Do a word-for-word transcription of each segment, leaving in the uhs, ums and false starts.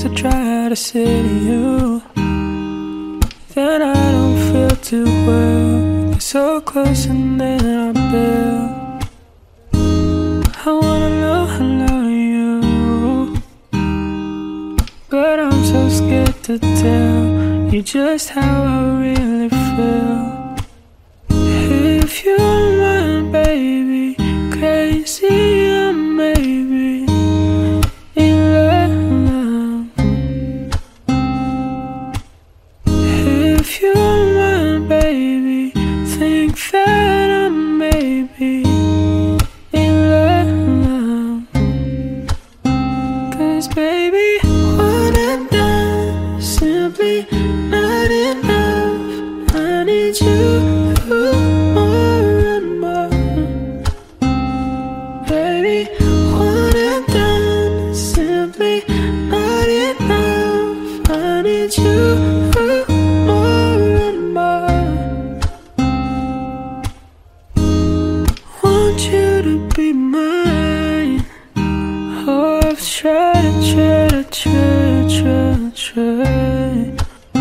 things I try to say to you, then I don't feel too well. You're so close and then I bail. I wanna know hello to you, but I'm so scared to tell you just how I really feel. If you don't mind, baby, crazy or maybe in love. If you don't mind, baby, think that I may be in love. 'Cause baby, what I've done is simply not enough. I need you more and more. Baby, what I've done is simply not enough. I need you more and more. Want you to be mine. Oh, I've tried, tried, tried, tried, tried.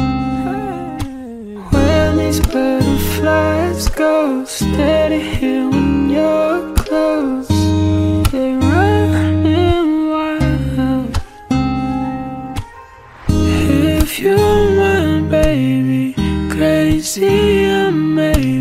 When these butterflies go steady here when you're close, they run wild. If you don't mind, baby, crazy or maybe